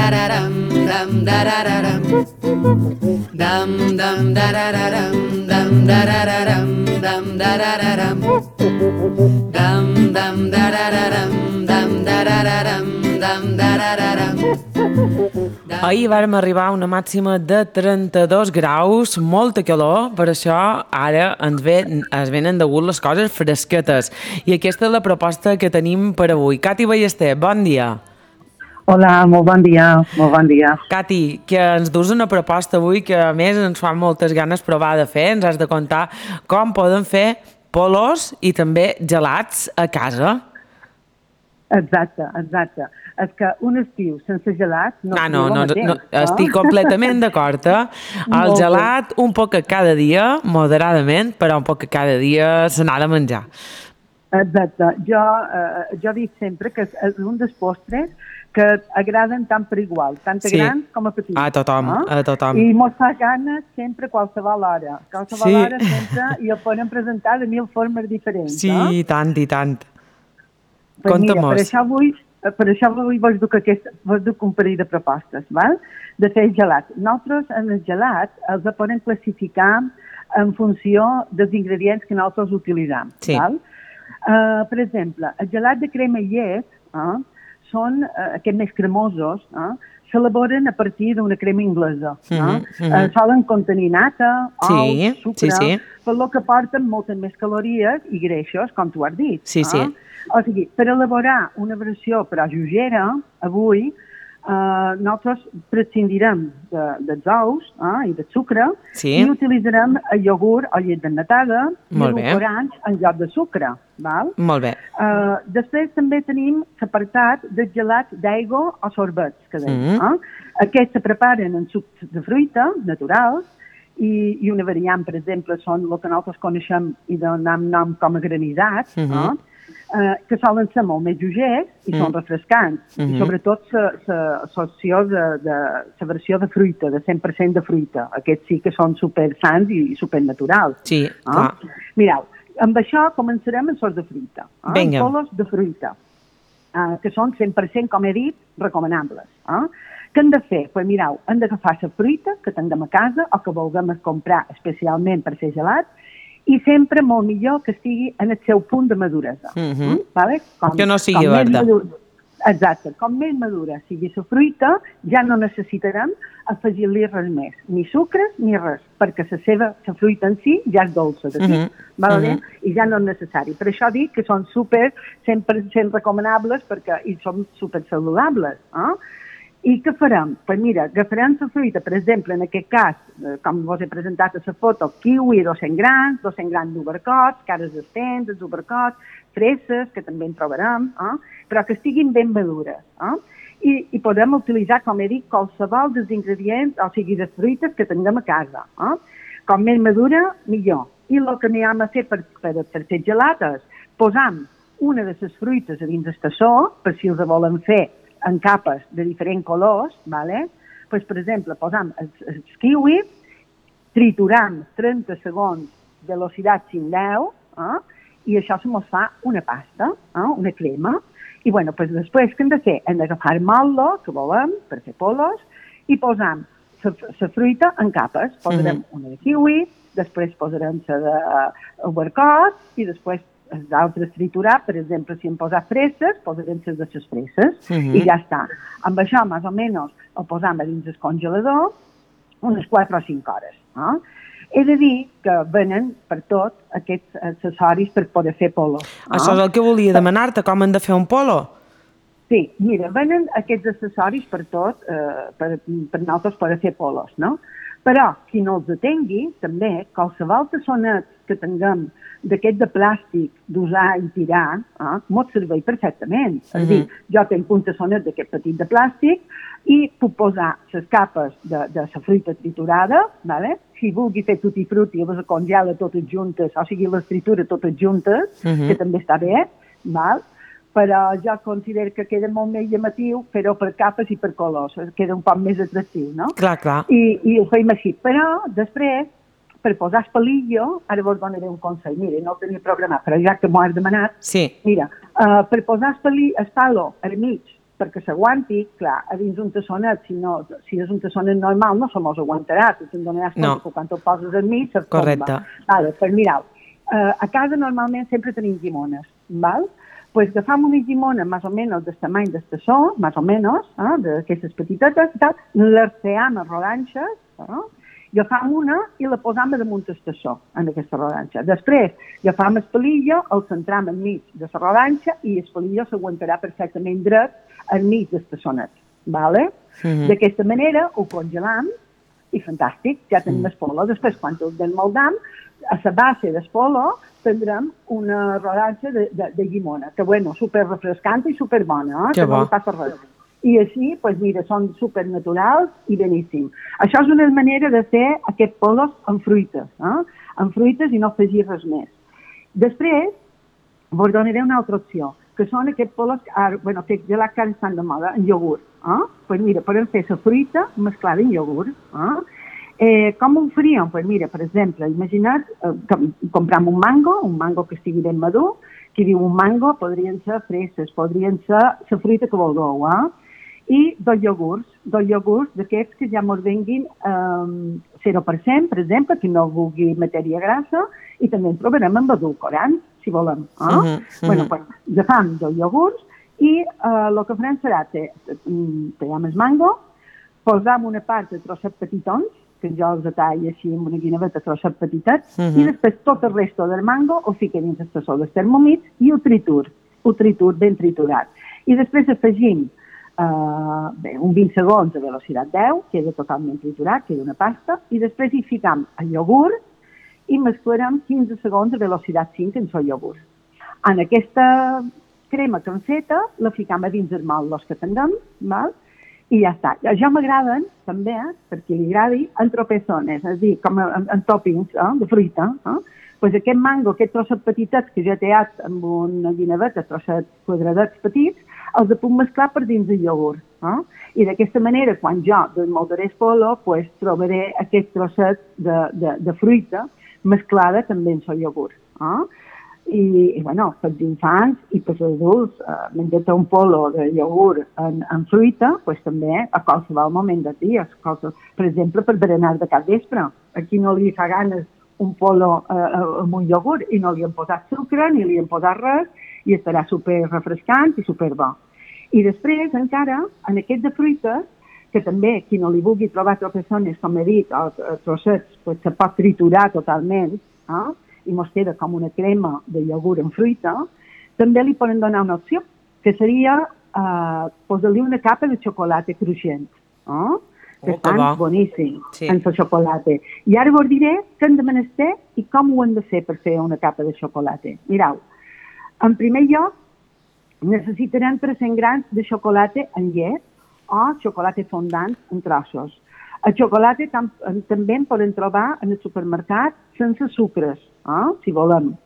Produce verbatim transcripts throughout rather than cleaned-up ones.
darararam, dam darararam, dam dam darararam, dam darararam, dam darararam, dam dam darararam, dam darararam, dam darararam. Ahir vàrem arribar a una màxima de trenta-dos graus, molta calor, per això ara ens, ven, ens venen de gust les coses fresquetes. I aquesta és la proposta que tenim per avui. Cati Ballester, bon dia. Hola, molt bon dia, molt bon dia. Cati, que ens dus una proposta avui que a més ens fa moltes ganes provar de fer. Ens has de contar com poden fer polos i també gelats a casa. Exacte, exacte. És que un estiu sense gelat no ah, no, no, no, mateix, no, estic completament d'acord. Eh? El gelat, un poc cada dia, moderadament, però un poc cada dia se n'ha de menjar. Exacte. Jo, eh, jo dic sempre que és un dels postres que agraden tant per igual, tant a sí. grans com a petits. A tothom, no? a tothom. I mos fa ganes sempre qualsevol hora. Qualsevol sí. hora sempre i el podem presentar de mil formes diferents. Sí, no? i tant, i tant. Pues Conta-mos. Mira, per això avui, per això avui vos duc, aquest, vos duc un parell de propostes, val? De fer gelat. Nosaltres en el gelat els podem classificar en funció dels ingredients que nosaltres utilitzem. Sí. Val? Uh, per exemple, el gelat de crema i llet, uh, són uh, aquests més cremosos, uh, s'elaboren a partir d'una crema inglesa. Uh, uh, uh, solen contenir nata, sí, ous, sucre, sí, sí. per lo que porten moltes més calories i greixos, com tu has dit. Sí, sí. Uh. O sigui, per elaborar una versió però lleugera, avui, eh, nosaltres prescindirem de, dels ous eh, i del sucre sí. i utilitzarem el iogurt o llet desnatada i edulcorants en lloc de sucre. Val? Molt bé. Eh, després també tenim l'apartat dels gelats d'aigua o sorbets, que deim. Mm -hmm. eh? Aquests se preparen en sucs de fruita naturals i, i una variant, per exemple, són el que nosaltres coneixem i donem nom com a granissats, mm -hmm. eh? Uh, que solen ser molt més lleugers i mm. són refrescants. Mm -hmm. I sobretot l'opció de, de la versió de fruita, de cent per cent de fruita. Aquests sí que són super sants i super naturals. Sí, uh? clar. Mireu, amb això començarem amb sos de fruita. Uh? Vinga. Polos de fruita, uh, que són cent per cent, com he dit, recomanables. Uh? Què hem de fer? Pues mireu, hem d'agafar la fruita que tinguem a casa o que vulguem comprar especialment per fer gelat, i sempre molt millor que estigui en el seu punt de maduresa. Mm -hmm. vale? com, que no sigui verda. Exacte. Com més madura sigui la fruita, ja no necessitarem afegir-li res més, ni sucres ni res, perquè la seva la fruita en si ja és dolça de fi, mm -hmm. vale? mm -hmm. i ja no és necessari. Per això dic que són super cent per cent recomanables perquè, i són super saludables. Eh? I què farem? Pues mira, agafarem la fruita, per exemple, en aquest cas, com vos he presentat a la foto, kiwi, dos-cents grams, dos-cents grams d'ubercots, cares d'estens, els ubercots, fresses, que també en trobarem, eh? però que estiguin ben madures. Eh? I, I podem utilitzar, com he dit, qualsevol dels ingredients, o sigui, les fruites que tinguem a casa. Eh? Com més madura, millor. I el que anem a fer per, per, per fer gelat és posam una de les fruites a dins el tassó, per si els volen fer en capes de diferents colors, ¿vale? Pues, per exemple, posam els, els kiwis, trituram trenta segons, velocitat cent deu, eh? i això se mos fa una pasta, eh? una crema, i bueno, pues després què hem de fer? Hem d'agafar el motlo, que volem, per fer polos, i posam la fruita en capes. Posarem mm-hmm. una de kiwi, després posarem la d'ubercot, i després els altres triturar, per exemple, si hem posat fresses, posarem les de les fresses, uh-huh. i ja està. Amb això, més o menys, ho posam a dins el congelador unes quatre o cinc hores. Eh? He de dir que venen per tot aquests accessoris per poder fer polo. Eh? Això és el que volia demanar-te, com hem de fer un polo? Sí, mira, venen aquests accessoris per tot, eh, per, per nosaltres poder fer polos, no? Però, qui no els tingui, també, qualsevol tassonet que tinguem d'aquest de plàstic d'usar i tirar, eh, mos serveix perfectament. Uh-huh. És a dir, jo tinc un tassonet d'aquest petit de plàstic i puc posar les capes de, de la fruita triturada, ¿vale? Si vulgui fer tutti frutti, les congela totes juntes, o sigui, les tritura totes juntes, uh-huh. que també està bé, val? Però jo considero que queda molt més llamatiu fer-ho per capes i per colors, queda un poc més atractiu, no? Clar, clar. I, i ho fem així. Però, després, per posar el palillo, ara vos donaré un consell, mira, no ho tenia programat, però ja que m'ho has demanat, sí. mira, uh, per posar el, pali, el palo al mig perquè s'aguanti, clar, a dins un tassonet, si, no, si és un tassonet normal, no se mos aguantarà, tu te'n donaràs compte No. que quan el poses en mig, se't Correcte. tomba. Vale, pues mireu, uh, a casa normalment sempre tenim llimones, val? Pues agafam una llimona més o menys del tamany del tassó, més o menys, eh, d'aquestes petitetes, tal, l'arceam a rodanxes, eh, i agafam una i la posam damunt del tassó, en aquesta rodanxa. Després, agafam el palillo, el centram enmig de la rodanxa i el palillo s'aguantarà perfectament dret enmig del tassonet. Vale? Mhm. D'aquesta manera ho congelam i fantàstic, ja tenim Mm. el polo. Després, quan el desmoldam, a la base del polo tindrem una rodanxa de, de, de llimona, que, bueno, super refrescant i super bona, eh? Que que no bo. li passa res. I així, pues, mira, són super naturals i beníssim. Això és una manera de fer aquests polos amb fruites, eh? amb fruites i no afegir res més. Després, vos donaré una altra opció, que són aquests polos, ara, bueno, aquests gelats que ara estan de moda, en iogurt. Eh? Pues mira, podem fer la fruita mesclada en iogurt. Eh? Eh, com ho faríem? Pues mira, per exemple, imagina't eh, que compram un mango, un mango que estigui ben madur, qui diu un mango podrien ser fresses, podrien ser la fruita que vulgueu, eh? I dos iogurts, dos iogurts d'aquests que ja mos venguin eh, zero per cent, per exemple, que no vulgui matèria grassa, i també en trobarem amb edulcorants, si volem. Eh? Uh -huh, uh -huh. Bueno, pues, agafam dos iogurts i el eh, que farem serà tallam el mango, posam una part de trossets petitons, que jo els detallo així amb una guineveta trossets petitets, uh -huh. i després tot el resto del mango ho fica dins el tassó dels termomix i ho tritur, ho tritur ben triturat. I després afegim Uh, bé, un vint segons a velocitat deu, queda totalment triturat, queda una pasta, i després hi ficam el iogurt i mesclarem quinze segons a velocitat cinc en el iogurt. En aquesta crema que hem feta, la ficam a dins els mòduls que tinguem, val? I ja està. A jo m'agraden, també, per qui li agradi, en tropezones, és a dir, com en, en tòpings eh, de fruita. Eh? Pues aquest mango, aquests trossets petitets que ja he tallat amb una guineveta, trossets quadradets petits, els puc mesclar per dins del iogurt. Eh? I d'aquesta manera, quan jo desmoldaré el polo, pues, trobaré aquest trosset de, de, de fruita mesclada també en el iogurt. Eh? I, i bueno, per infants i per adults, eh, menjar un polo de iogurt en, en fruita, pues, també a qualsevol moment del dia. Per exemple, per berenar de cap vespre. Aquí no li fa ganes un polo eh, amb un iogurt i no li hem posat sucre ni li hem posat res i estarà super refrescant i super bo. I després, encara, en aquest de fruites, que també, qui no li vulgui trobar tropezones, com he dit, o trossets, pues, se pot triturar totalment, eh? i mos queda com una crema de iogurt en fruita, també li poden donar una opció, que seria eh, posar-li una capa de xocolata cruixent. Eh? que Oh, estan que bo. boníssims Sí. en el xocolata. I ara vos diré què hem de menester i com ho hem de fer per fer una capa de xocolata. Mireu, en primer lloc, necessitarem tres-cents grams de xocolata en llet o xocolata fondant en trossos. El xocolata tam també en poden trobar en el supermercat sense sucres, eh? si volem.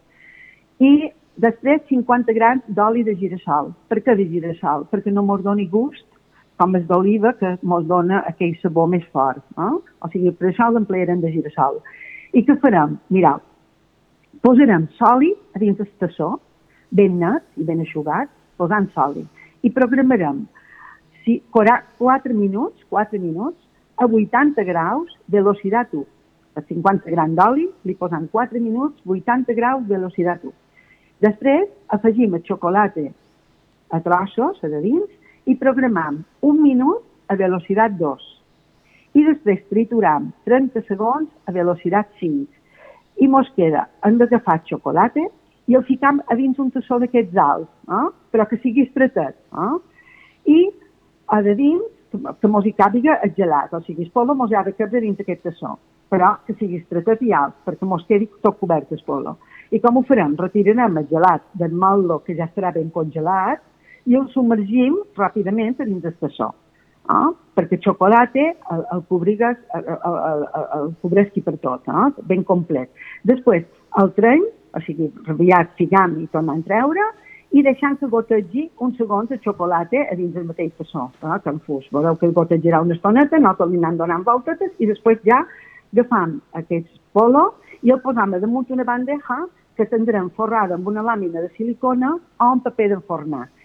I després cinquanta grams d'oli de girassol. Per què de girassol? Perquè no mos doni gust com és d'oliva, que mos dona aquell sabor més fort. Eh? O sigui, per això l'emplearem de girassol. I què farem? Mireu, posarem sòlid a dins del tassó, ben net i ben eixugat, posant sòlid. I programarem si, quatre minuts, quatre minuts, a vuitanta graus, velocitat u. A cinquanta grams d'oli, li posem quatre minuts, vuitanta graus, velocitat u. Després afegim el xocolata a trossos, a de dins, i programam un minut a velocitat dos. I després trituram trenta segons a velocitat cinc. I mos queda, hem d'agafar xocolata i el ficam a dins un tassó d'aquests alts, eh? però que sigui estretet. Eh? I a de dins, que mos hi càpiga el gelat, o sigui, el polo mos ha de cabre dins d'aquest tassó, però que sigui estretet i alt, perquè mos quedi tot cobert el polo. I com ho farem? Retirarem el gelat del motlle que ja estarà ben congelat i el submergim ràpidament dins del tassó, eh? perquè el xocolata el, el, cobrigues, el, el, el, el cobresqui per tot, eh? ben complet. Després el treny, o sigui, aviat ficam i tornem a treure, i deixant que gotegi un segon de xocolata a dins del mateix tassó, eh? confús. Veureu que gotejarà una estoneta, nosaltres li anem donant voltetes i després ja agafam aquest polo i el posam damunt una bandeja que tindrem forrada amb una làmina de silicona o un paper d'enfornar. I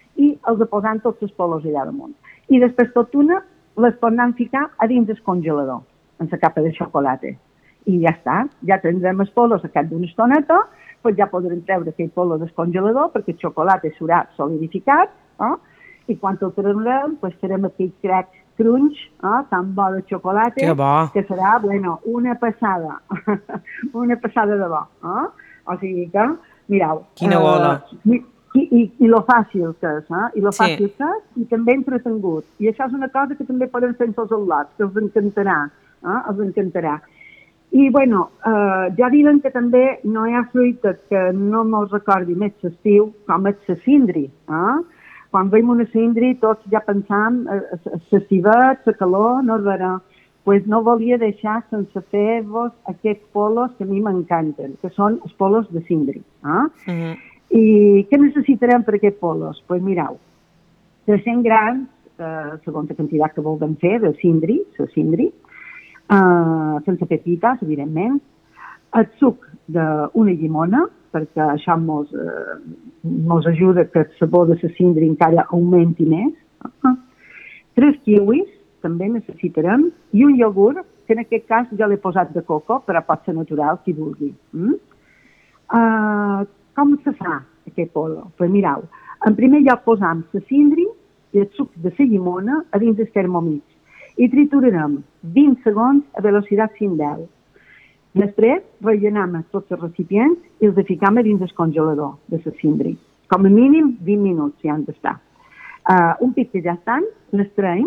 els posant tots els polos allà damunt. I després tot una les podem ficar a dins del congelador, en la capa de xocolata. I ja està, ja tindrem els polos a cap d'una estoneta, doncs ja podrem treure aquell polo del congelador perquè el xocolata serà solidificat, eh? I quan el treurem, doncs farem aquell crack crunch, eh? Tan bo de xocolata, que, bo. que serà, bueno, una passada, una passada de bo. Eh? O sigui que, mireu... Quina bola! Uh, I, i, i lo fàcil que és, eh? I lo Sí. fàcil que és, i també entretengut. I això és una cosa que també poden fer els al·lots, que els encantarà, eh? Els encantarà. I, bueno, eh, ja diuen que també no hi ha fruita que no me'ls recordi més l'estiu, com és la cindri. Eh? Quan veiem una cindri, tots ja pensam l'estivet, la calor, no és vera. Pues no volia deixar sense fer-vos aquests polos que a mi m'encanten, que són els polos de cindri. Eh? Uh-huh. I què necessitarem per aquests polos? Doncs pues mireu, tres-cents grams, eh, segons la quantitat que vulguem fer, de cindri, la cindri, eh, sense pepites, evidentment, el suc d'una llimona, perquè això mos, eh, mos ajuda que el sabor de la cindri encara augmenti més, uh-huh. Tres kiwis, també necessitarem, i un iogurt, que en aquest cas jo l'he posat de coco, però pot ser natural, qui vulgui. Mm? Uh, com se fa aquest polo? Pues mireu, en primer lloc posam la cindri i el suc de la llimona a dins del termomix i triturarem vint segons a velocitat cent deu. Després rellenem tots els recipients i els ficam a dins del congelador de la cindri. Com a mínim vint minuts si han d'estar. Uh, un pic que ja estan, les traiem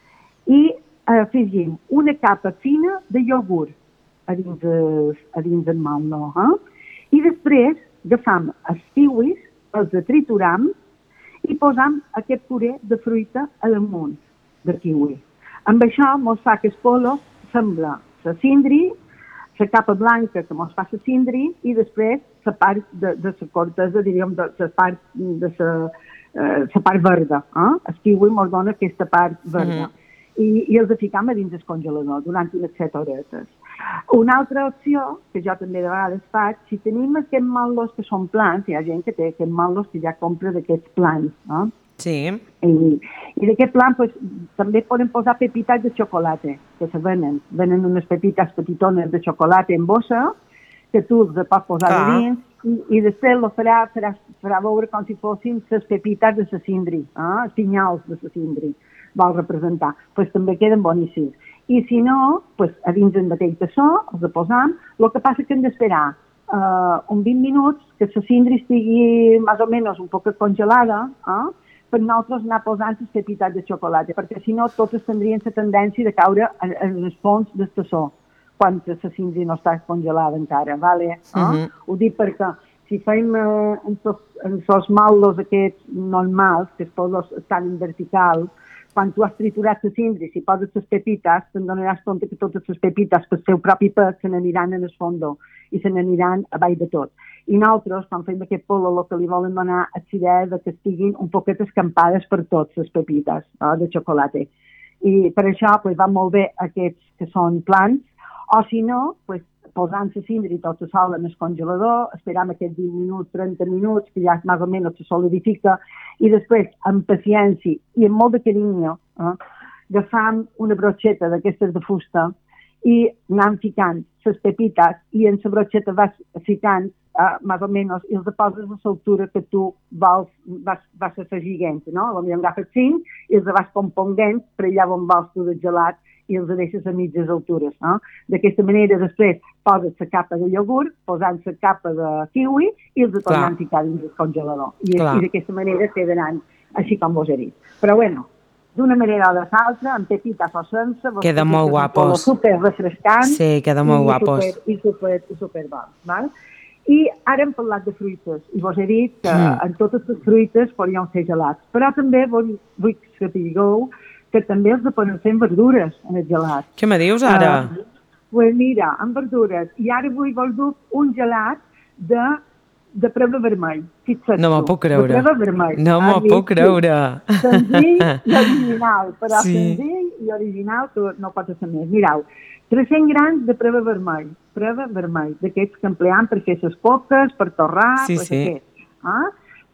i afegim una capa fina de iogurt a dins, el, a dins del molno. Eh? I després agafam els kiwis, els trituram i posam aquest puré de fruita a damunt del kiwi. Amb això mos fa que el polo sembla la cindri, la capa blanca que mos fa la cindri i després la part de, de la cortesa, diríem, de la part de la, eh, la part verda. Eh? El kiwi mos dona aquesta part verda. Mm-hmm. I, i els ficam a dins del congelador durant unes set horetes. Una altra opció, que jo també de vegades faig, si tenim aquests mallos que són plans, hi ha gent que té aquests mallos que ja compra d'aquests plans, no? Sí. I, i d'aquest plan pues, també poden posar pepitas de xocolata, que se venen. Venen unes pepitas petitones de xocolata en bossa, que tu els pots posar ah. dins, i, i després lo farà, farà, farà veure com si fossin les pepitas de la cindri, eh? Els pinyals de la cindri. Vol representar, pues també queden boníssims. I si no, pues, a dins del mateix tassó els posam, el que passa que hem d'esperar uh, uns vint minuts que la cindri estigui més o menys un poc congelada, eh? Per nosaltres anar posant les pepitas de xocolata, perquè si no totes tindrien la tendència de caure en, en el fons del tassó, quan la cindri no està congelada encara, vale? Eh? Uh-huh. Ho dic perquè si fem uh, en els mallos aquests normals, que els polos estan en vertical, quan tu has triturat la cindri, si poses les pepites, te'n donaràs compte que totes les pepites, pel seu propi pes, se n'aniran en el fondo i se n'aniran a baix de tot. I nosaltres, quan fem aquest polo, el que li volen donar és l'idea de que estiguin un poquet escampades per tots les pepites, no? De xocolata. I per això pues, van molt bé aquests que són plans, o si no, pues, posant la cindri tota sola en el congelador, esperam aquests vint minuts, trenta minuts, que ja més o menys se solidifica, i després, amb paciència i amb molt de carinyo, eh, agafam una brocheta d'aquestes de fusta i anem ficant les pepites i en la brocheta vas ficant eh, més o menys i els poses a l'altura que tu vols, vas, vas afegint, no? Potser agafes cinc i els vas componguent per allà on vols tu de gelat i els deixes a mitges altures. No? D'aquesta manera, després, poses la capa de iogurt, posant la capa de kiwi i els tornem a ficar dins el congelador. I, i d'aquesta manera quedaran així com vos he dit. Però, bueno, d'una manera o de l'altra, amb pepitas o sense... Queda molt guapos. Super refrescant. Sí, queda molt i guapos. Super, I super, i super bon. Val? I ara hem parlat de fruites, i vos he dit que mm. en totes les fruites podríem fer gelats. Però també vull, vull que digueu que també els poden fer amb verdures en el gelat. Què me dius ara? Uh, pues mira, amb verdures. I ara vull voler un gelat de, de preve vermell. Fixa't no m'ho puc creure. De preve vermell. No m'ho puc creure. Senzill i original, però sí. senzill i original que no pot ser més. Mireu, tres-cents grams de preve vermell. Preve vermell, d'aquests que empleam per fer les coques, per torrar, sí, per sí. aquests. Ah?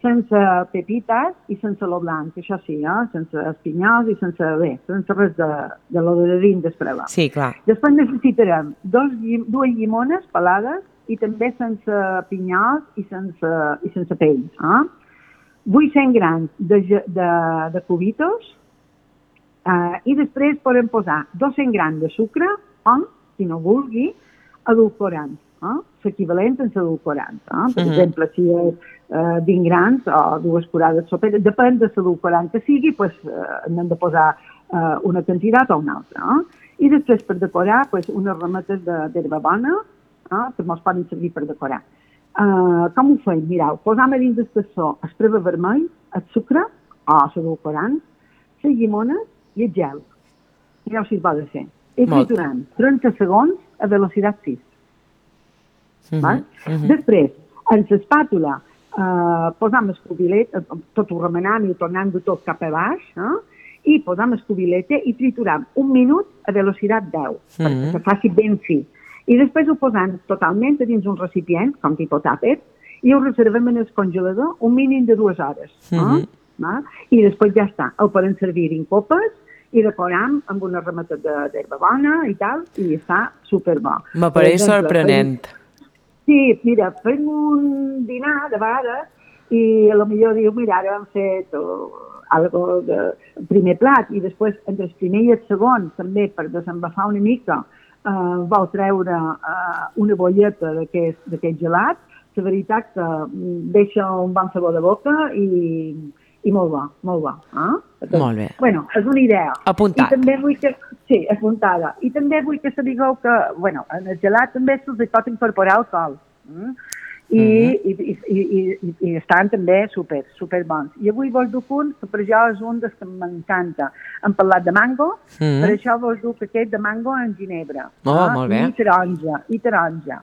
sense pepites i sense lo blanc, això sí, eh? Sense espinyols i sense, bé, sense res de, de lo de dins d'espreva. Sí, clar. Després necessitarem dos, llim- dues llimones pelades i també sense pinyols i sense, i sense pell. Eh? vuit-cents grams de, ge- de, de cubitos eh, i després podem posar dos-cents grams de sucre o, si no vulgui, edulcorant. Eh? L'equivalent en l'edulcorant. Eh? Per Mhm. exemple, si és eh, vint grams o dues curades sopera, depèn de l'edulcorant que sigui, pues, eh, n'hem de posar eh, una quantitat o una altra. Eh? I després per decorar pues, unes rametes d'herba bona, eh? que mos poden servir per decorar. Uh, com ho fem? Mireu, posam a dins del tassó el preve vermell, el sucre, o l'edulcorant, les llimones i el gel. Mireu si es pot fer. I Molt. triturem trenta segons a velocitat sis. Mhm, Val? mhm. Després, en l'espàtula, uh, posam el cubilet, uh, tot ho remenant i tornant-ho tot cap a baix, eh? i posam el cubilete i trituram un minut a velocitat deu, Mhm. perquè se faci ben fi. I després ho posam totalment a dins un recipient, com tipus tàper, i ho reservem en el congelador un mínim de dues hores. Eh? Mhm. Va? I després ja està. El podem servir en copes i decoram amb una rameta de- d'herba bona i tal, i està superbo. M'apareix Per exemple, sorprenent. Sí, mira, fem un dinar de vegades i a lo millor diu, mira, ara hem fet uh, algo de primer plat i després entre el primer i el segon també per desembafar una mica uh, vau treure uh, una bolleta d'aquest d'aquest gelat. La veritat que mm, deixa un bon sabor de boca i, i molt bo, molt bo. Eh? Molt bé. Bueno, és una idea. Apuntat. I també vull que... Sí, apuntada. I també vull que sapigueu que, bueno, en el gelat també se'ls hi pot incorporar alcohol. Mm? I, Mhm. i, i, i, i, i estan també super, super bons. I avui vos duc un, que per jo és un dels que m'encanta. Hem parlat de mango, Mhm. per això vos duc aquest de mango en ginebra. Oh, molt bé. I taronja, i taronja.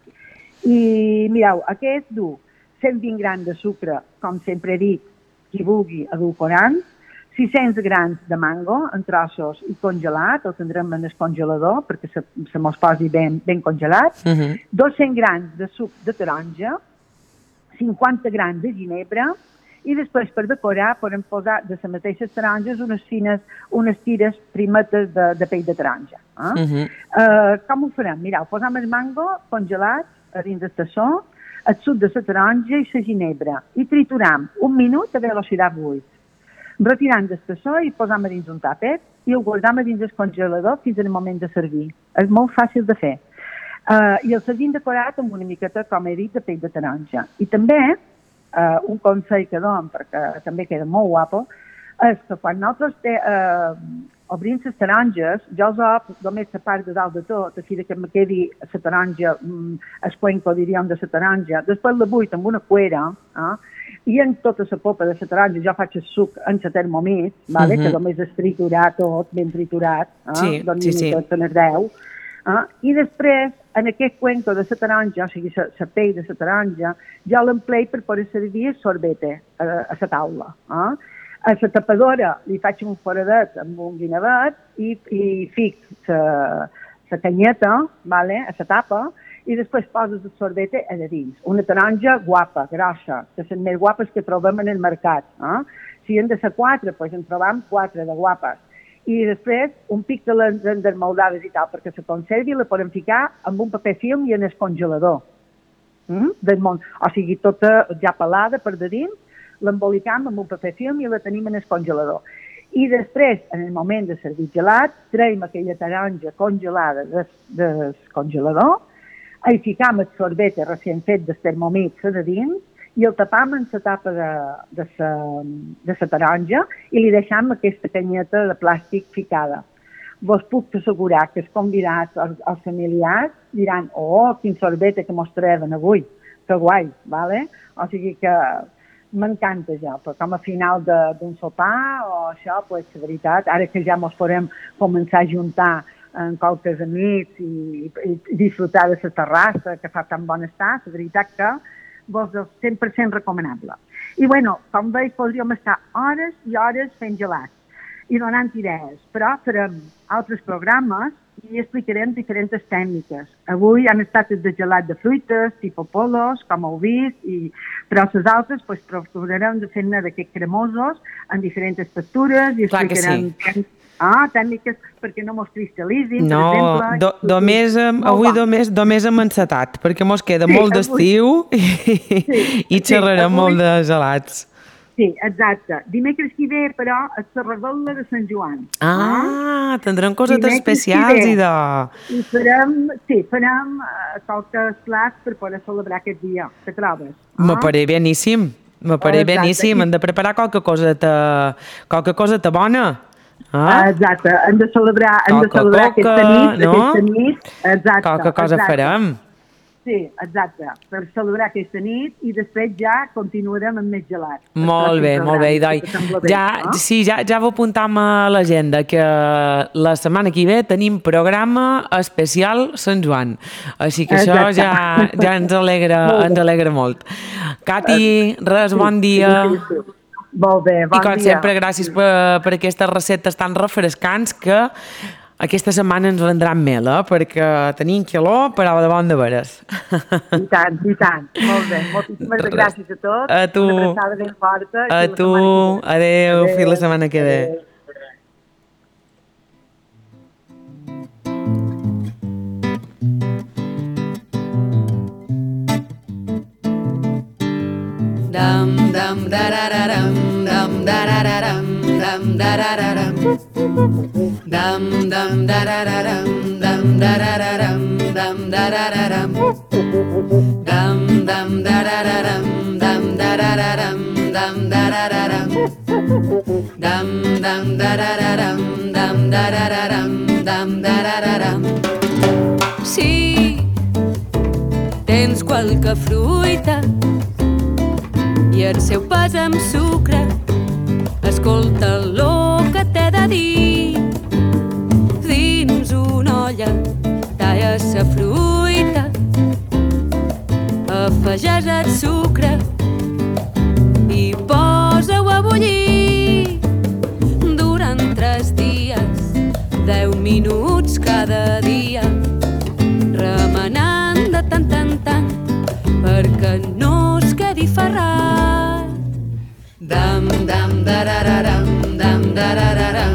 I mireu, aquest du cent vint grams de sucre, com sempre he dit, qui vulgui, edulcorant, sis-cents grams de mango en trossos i congelat, el tindrem en el congelador perquè se, se mos posi ben, ben congelat, Mhm. dos-cents grams de suc de taronja, cinquanta grams de ginebra, i després per decorar podem posar de les mateixes taronges unes fines, unes tires primetes de, de pell de taronja. Eh? Mhm. Uh, com ho farem? Mireu, posam el mango congelat a dins del tassó, el suc de la taronja i la ginebra, i trituram un minut a velocitat vuit. Retirant del tassó i posam a dins un tàper i ho guardam a dins del congelador fins al moment de servir. És molt fàcil de fer. Uh, I el servim decorat amb una miqueta, com he dit, de pell de taronja. I també, uh, un consell que donem, perquè també queda molt guapo, és que quan nosaltres te, uh, obrim les taronges, jo els obro només la part de dalt de tot, així que me quedi la taronja, mm, el cuenco, diríem, de la taronja. Després la buit amb una cuera, eh? i en tota la popa de la taronja jo faig el suc en la Thermomix, vale? Mhm. que només és triturar tot, ben triturat, eh? Sí, dos sí, sí. minuts en el deu. Eh? I després, en aquest cuenco de la taronja, o sigui, la pell de la taronja, jo l'emplei per poder servir el sorbete a, a la taula. Eh? A la tapadora li faig un foradet amb un guinevet i, i fic la canyeta, vale? a la tapa, i després poses el sorbete a dins. Una taronja guapa, grossa, de les més guapes que trobem en el mercat. Eh? Si han de ser quatre, doncs en trobam quatre de guapes. I després un pic de les endermoldades i tal, perquè se conservi la podem ficar amb un paper film i en el congelador. Mm? Del món. O sigui, tota ja pelada per de dins, l'embolicam amb un paper film i la tenim en el congelador. I després, en el moment de servir gelat, traiem aquella taronja congelada del, del congelador, hi ficam el sorbete recient fet del Thermomix de dins i el tapam en la tapa de, de, sa, de la taronja i li deixam aquesta canyeta de plàstic ficada. Vos puc assegurar que els convidats, els, els familiars, diran, oh, quin sorbete que mos treuen avui, que guai, vale? O sigui que m'encanta ja, però com a final d'un sopar o això, pues, la veritat, ara que ja mos podem començar a juntar en qualques amics i, i disfrutar de la terrassa que fa tan bon estar, la veritat que vos és cent per cent recomanable. I bueno, com veig, podríem estar hores i hores fent gelats i donant idees, però farem altres programes i explicarem diferents tècniques. Avui han estat els de gelat de fruites, tipus polos, com heu vist, i, però les altres pues, procurarem de fer-ne d'aquests cremosos en diferents textures i Clar que explicarem sí. ah, tècniques perquè no mos cristal·litzin, No, per exemple. do, només, Molt avui bo. només, només hem encetat, perquè mos queda Sí, molt avui. d'estiu i, Sí, i xerrarem sí, avui. molt de gelats. Sí, exacte. Dimecres que ve, però, és la revetlla de Sant Joan. Ah, tindrem cosetes Dimecres especials que ve. i de... I farem, sí, farem uh, qualques plats per poder celebrar aquest dia. Què trobes? Me pareix beníssim, me pareix Exacte. beníssim. Hem de preparar qualque coseta, qualque coseta bona. Ah? Exacte, hem de celebrar, hem de Coca, celebrar coca, aquesta nit, no? aquesta nit. Exacte. Qualque cosa exacte. farem. Sí, exacte, per celebrar aquesta nit i després ja continuarem amb més gelats. Molt bé, molt bé, Idoi. Ja, sí, ja, ja ho apuntam a l'agenda, que la setmana que ve tenim programa especial Sant Joan. Així que això ja, ja ens alegra, ens alegra molt. Cati, res, bon dia. Molt bé, bon I com dia. sempre, gràcies per, per aquestes receptes tan refrescants que aquesta setmana ens vendran mel, eh? Perquè tenim calor, però de bon de veres. I tant, i tant. Molt bé, moltíssimes gràcies a tots. A tu. Una abraçada ben forta. A tu. Adéu, fins la setmana que ve. Dam dam darararam, dam darararam, dam darararam. Dam dam darararam, dam darararam, dam darararam. Dam dam darararam, dam darararam, dam darararam. Dam dam darararam, dam darararam, dam darararam. Si tens qualque fruita i el seu pas amb sucre, escolta el que t'he de dir. Dins una olla talla sa fruita, afegeix el sucre i posa-ho a bullir durant tres dies, deu minuts cada dia, remenant de tant en tant perquè no es quedi ferrat. Dam dam darararam, dam darararam.